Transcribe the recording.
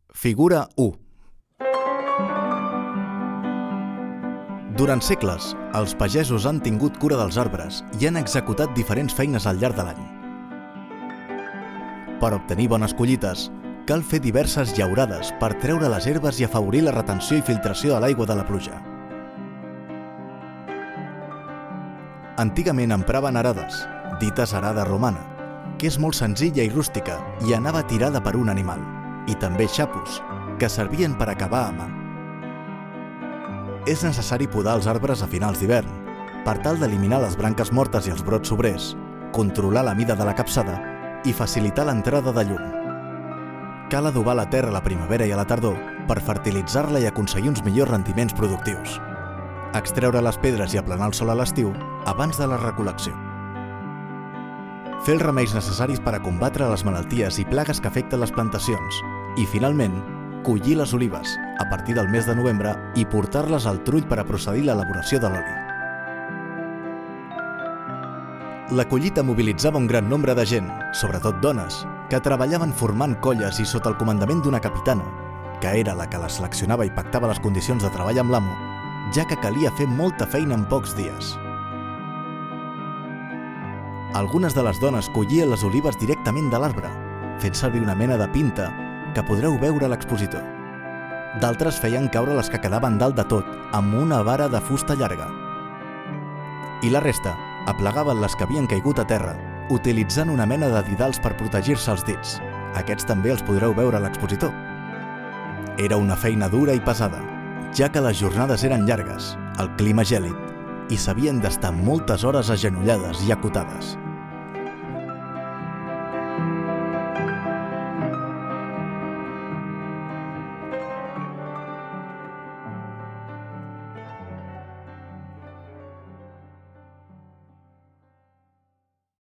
Figura 1. Durant segles, els pagesos han tingut cura dels arbres i han executat diferents feines al llarg de l'any. Per obtenir bones collites, cal fer diverses llaurades per treure les herbes i afavorir la retenció i filtració de l'aigua de la pluja. Antigament empraven arades, dites arada romana, que és molt senzilla i rústica i anava tirada per un animal, i també xapos, que servien per acabar a mà. És necessari podar els arbres a finals d'hivern, per tal d'eliminar les branques mortes i els brots sobrers, controlar la mida de la capçada i facilitar l'entrada de llum. Cal adobar la terra a la primavera i a la tardor per fertilitzar-la i aconseguir uns millors rendiments productius. Extreure les pedres i aplanar el sòl a l'estiu abans de la recol·lecció. Fer els remeis necessaris per a combatre les malalties i plagues que afecten les plantacions i, finalment, collir les olives a partir del mes de novembre i portar-les al trull per a procedir a l'elaboració de l'oli. La collita mobilitzava un gran nombre de gent, sobretot dones, que treballaven formant colles i sota el comandament d'una capitana, que era la que les seleccionava i pactava les condicions de treball amb l'amo, ja que calia fer molta feina en pocs dies. Algunes de les dones collien les olives directament de l'arbre, fent servir una mena de pinta que podreu veure a l'expositor. D'altres feien caure les que quedaven dalt de tot, amb una vara de fusta llarga. I la resta aplegaven les que havien caigut a terra, utilitzant una mena de didals per protegir-se els dits. Aquests també els podreu veure a l'expositor. Era una feina dura i pesada, ja que les jornades eren llargues, el clima gèlid, i s'havien d'estar moltes hores agenollades i acotades.